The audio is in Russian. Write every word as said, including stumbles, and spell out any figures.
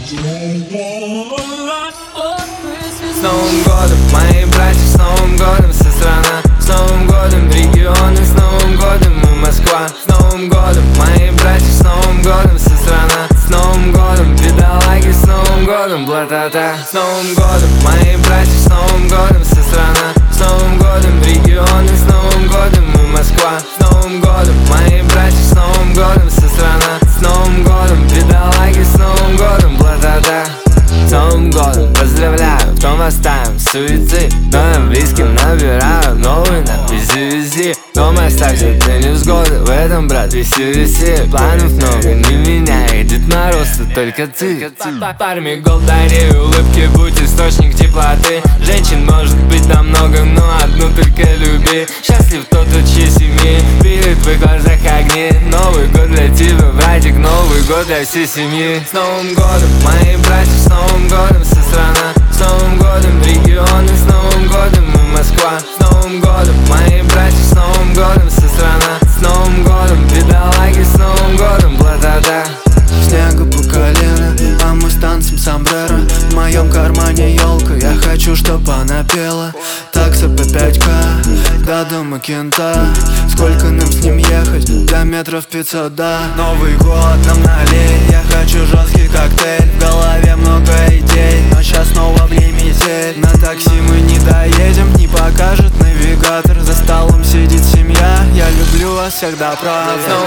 С Новым годом, мои братья, с Новым годом, вся страна. С Новым годом, регионы, с Новым годом, мы Москва. С Новым годом, мои братья, с Новым годом, вся страна. С Новым годом, бедолаги, с Новым годом, бла-та-та. С Новым годом, мои братья, с Новым годом, вся страна. С Новым годом, регионы, с Новым годом, мы Москва. С Новым годом, мои братья, с Новым годом, вся страна. С Новым годом, бедолаги, с Новым годом, бла-та-та. С Новым годом поздравляю, в том оставим суицид. Новым близким набираю новый на вези-вези. Дома оставься, ты невзгоды, в этом, брат, веси-веси. Планов много, не меняй, Дед Мороз, ты только ты. Парми гол дари, улыбки, будь источник теплоты. Женщин может быть намного, но одну только люби. Счастлив тот, у чьей семьи видит в твоих глазах огни. Новый год для тебя, братик, Новый год для всей семьи. С Новым годом, мои братья, с Новым годом, вся страна. С Новым годом, регионы, с Новым годом, мы Москва. С Новым годом, мои братья, с Новым годом, вся страна. С Новым годом, бедолаги, с Новым годом, бла-та-та. Снега по колено, а мы с танцем сомбреро. В моем кармане елка, я хочу, чтоб она пела. Такса по пять ка, до дома кента. Сколько нам с ним ехать? До метров пятьсот, да. Новый год нам налей, я хочу жесткий коктейль. В голове много идей, но сейчас снова время метель. На такси мы не доедем, не покажет навигатор. За столом сидит семья, я люблю вас всегда, правда.